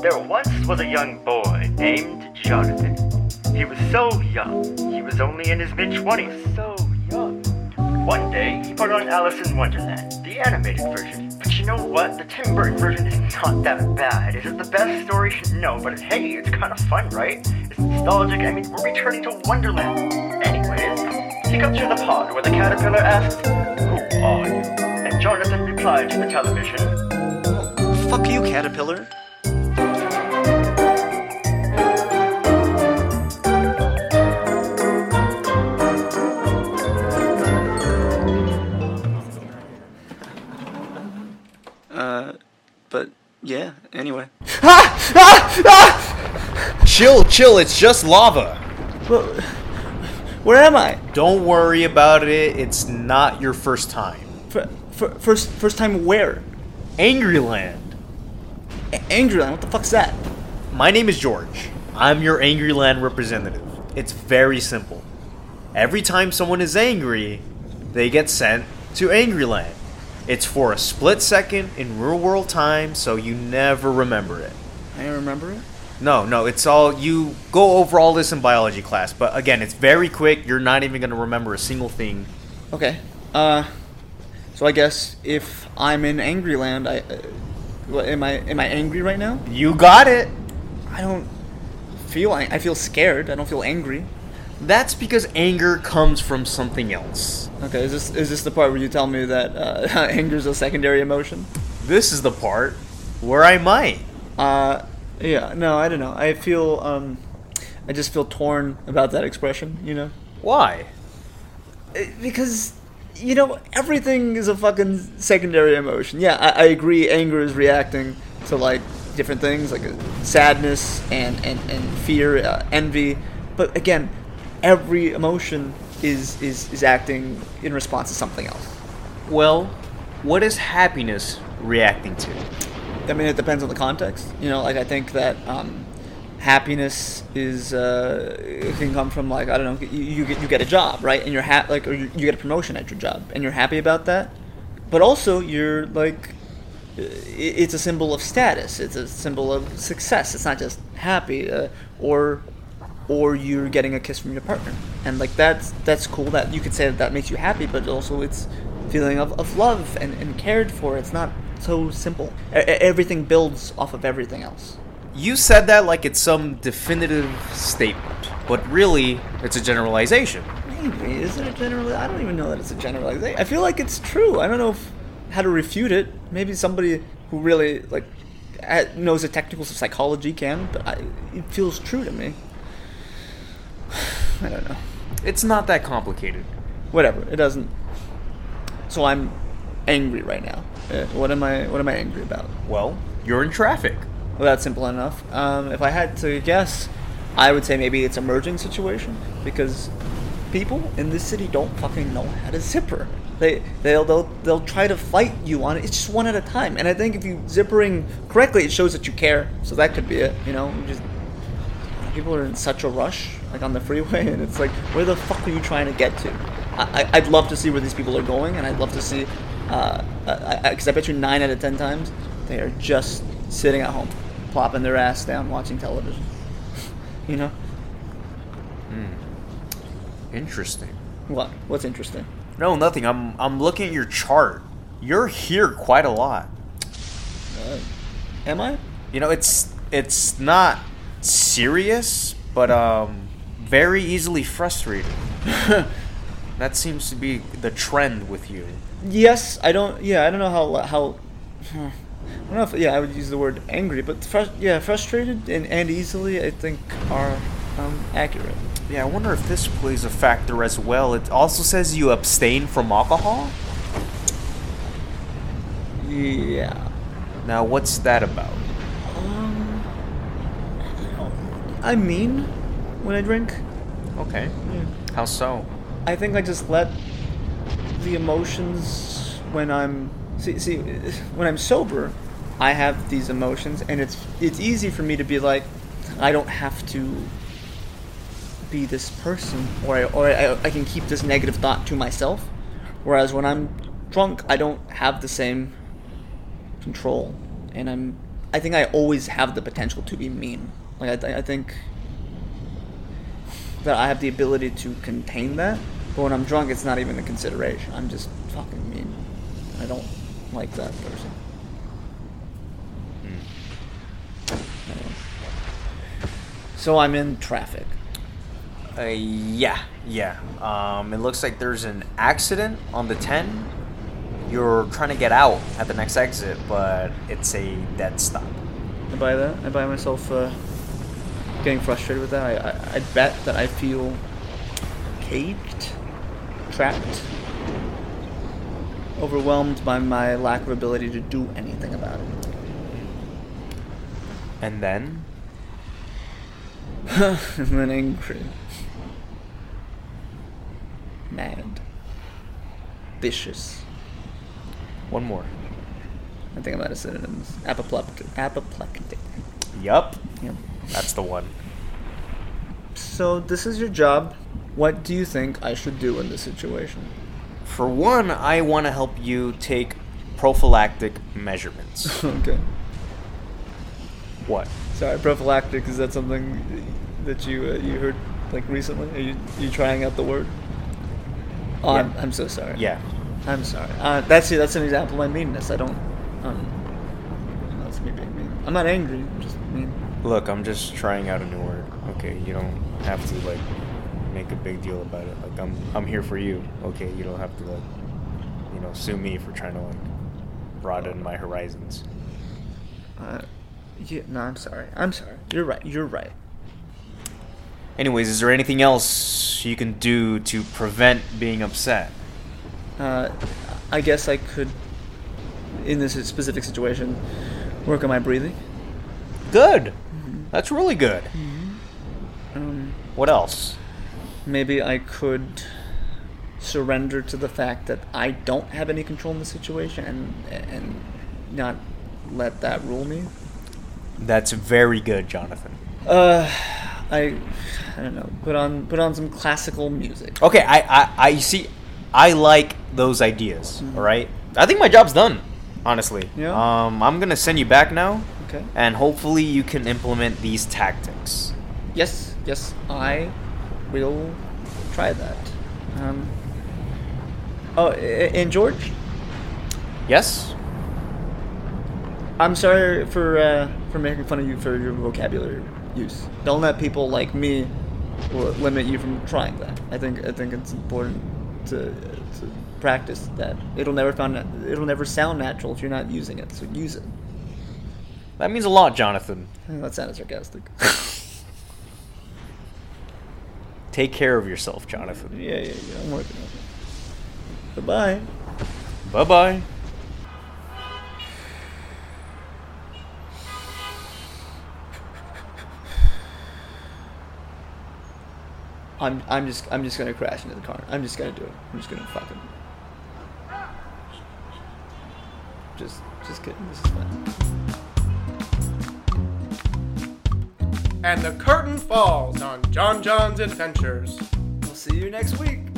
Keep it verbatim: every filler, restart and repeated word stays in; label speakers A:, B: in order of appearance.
A: There once was a young boy named Jonathan. He was so young. He was only in his mid-twenties. So young. One day, he put on Alice in Wonderland, the animated version. But you know what? The Tim Burton version is not that bad. Is it the best story? No, but hey, it's kind of fun, right? It's nostalgic. I mean, we're returning to Wonderland. Anyways, he got to the pond where the caterpillar asked, "Who are you?" And Jonathan replied to the television,
B: "Fuck you, caterpillar." Uh, but yeah, anyway.
C: Ah! Ah! Ah! Chill, chill, it's just lava.
B: Well, where am I?
C: Don't worry about it, it's not your first time.
B: For, for, first first time where?
C: Angryland.
B: A- Angryland? What the fuck's that?
C: My name is George. I'm your Angryland representative. It's very simple. Every time someone is angry, they get sent to Angryland. It's for a split second in real world time, so you never remember it.
B: I remember it?
C: No, no, it's all, you go over all this in biology class, but again, it's very quick, you're not even going to remember a single thing.
B: Okay, uh, so I guess if I'm in Angryland, I, uh, what, am I, am I angry right now?
C: You got it!
B: I don't feel, I feel scared, I don't feel angry.
C: That's because anger comes from something else.
B: Okay, is this is this the part where you tell me that uh, anger is a secondary emotion?
C: This is the part where I might.
B: Uh, yeah, no, I don't know. I feel, um, I just feel torn about that expression, you know?
C: Why?
B: Because, you know, everything is a fucking secondary emotion. Yeah, I, I agree anger is reacting to, like, different things, like uh, sadness and, and, and fear, uh, envy. But again, every emotion is, is, is acting in response to something else.
C: Well, what is happiness reacting to?
B: I mean, it depends on the context. You know, like, I think that um, happiness is, uh, it can come from, like, I don't know, you, you get you get a job, right? And you're ha- like, or you, you get a promotion at your job, and you're happy about that. But also, you're, like, it's a symbol of status. It's a symbol of success. It's not just happy, uh, or... or you're getting a kiss from your partner, and like that's that's cool. That you could say that that makes you happy, but also it's feeling of, of love and, and cared for. It's not so simple. E- everything builds off of everything else.
C: You said that like it's some definitive statement, but really it's a generalization.
B: Maybe is it a general? I don't even know that it's a generalization. I feel like it's true. I don't know if, how to refute it. Maybe somebody who really like knows the technicals of psychology can, but I, it feels true to me. I don't know.
C: It's not that complicated.
B: Whatever. It doesn't. So I'm angry right now. Uh, what am I? What am I angry about?
C: Well, you're in traffic.
B: Well, that's simple enough. Um, if I had to guess, I would say maybe it's a merging situation because people in this city don't fucking know how to zipper. They they'll they'll they'll try to fight you on it. It's just one at a time. And I think if you zippering correctly, it shows that you care. So that could be it. You know, you just. People are in such a rush, like on the freeway, and it's like, where the fuck are you trying to get to? I, I, I'd love to see where these people are going, and I'd love to see, uh, because I, I, I bet you nine out of ten times, they are just sitting at home, plopping their ass down, watching television. You know?
C: Hmm. Interesting.
B: What? What's interesting?
C: No, nothing. I'm I'm looking at your chart. You're here quite a lot.
B: Uh, am I?
C: You know, it's it's not serious, but um, very easily frustrated. That seems to be the trend with you.
B: Yes, I don't. Yeah, I don't know how how. I don't know if yeah I would use the word angry, but fr- yeah, frustrated and, and easily I think are um, accurate.
C: Yeah, I wonder if this plays a factor as well. It also says you abstain from alcohol.
B: Yeah.
C: Now, what's that about?
B: Um, I mean, when I drink.
C: Okay.
B: Yeah.
C: How so?
B: I think I just let the emotions when I'm see see when I'm sober, I have these emotions, and it's it's easy for me to be like, I don't have to be this person, or I, or I, I can keep this negative thought to myself. Whereas when I'm drunk, I don't have the same control, and I'm I think I always have the potential to be mean. Like I, th- I think that I have the ability to contain that. But when I'm drunk, it's not even a consideration. I'm just fucking mean. I don't like that person.
C: Mm.
B: So I'm in traffic.
C: Uh, yeah, yeah. Um, it looks like there's an accident on the ten. You're trying to get out at the next exit, but it's a dead stop.
B: I buy that. I buy myself uh, getting frustrated with that. I, I, I bet that I feel caged, trapped, overwhelmed by my lack of ability to do anything about it.
C: And then?
B: And then angry. Mad. Vicious.
C: One more.
B: I think I'm out of synonyms. Apoplectic. Apoplectic.
C: Yup.
B: Yep.
C: That's the one.
B: So this is your job. What do you think I should do in this situation?
C: For one, I want to help you take prophylactic measurements.
B: Okay.
C: What?
B: Sorry, prophylactic. Is that something that you uh, you heard like recently? Are you you trying out the word? Oh,
C: Yeah.
B: I'm, I'm so sorry.
C: Yeah.
B: I'm sorry. Uh, that's that's an example of my meanness. I don't. Um, that's me being mean. I'm not angry. I'm just mean.
C: Look, I'm just trying out a new word. Okay, you don't have to like make a big deal about it. Like I'm I'm here for you. Okay, you don't have to like you know sue me for trying to like broaden my horizons.
B: Uh, yeah, no, I'm sorry. I'm sorry. You're right. You're right.
C: Anyways, is there anything else you can do to prevent being upset?
B: Uh, I guess I could, in this specific situation, work on my breathing.
C: Good.
B: Mm-hmm.
C: That's really good.
B: Um,
C: What else?
B: maybe I could surrender to the fact that I don't have any control in the situation and and not let that rule me.
C: That's very good, Jonathan.
B: Uh, I, I don't know. Put on put on some classical music.
C: Okay, I I, I see. I like those ideas.
B: Mhm.
C: All right. I think my job's done. Honestly.
B: Yeah?
C: Um, I'm gonna send you back now,
B: Okay.
C: and hopefully you can implement these tactics.
B: Yes, yes, I will try that. Um. Oh, a- and George,
C: Yes.
B: I'm sorry for uh, for making fun of you for your vocabulary use. Don't let people like me l- limit you from trying that. I think I think it's important to to practice that. It'll never found it'll never sound natural if you're not using it. So use it.
C: That means a lot, Jonathan.
B: That sounded sarcastic.
C: Take care of yourself, Jonathan.
B: yeah, yeah, yeah. I'm working on it. Bye bye.
C: Bye bye.
B: I'm I'm just I'm just gonna crash into the car. I'm just gonna do it. I'm just gonna fucking just just kidding. This is fine.
D: And the curtain falls on John John's adventures.
B: We'll see you next week.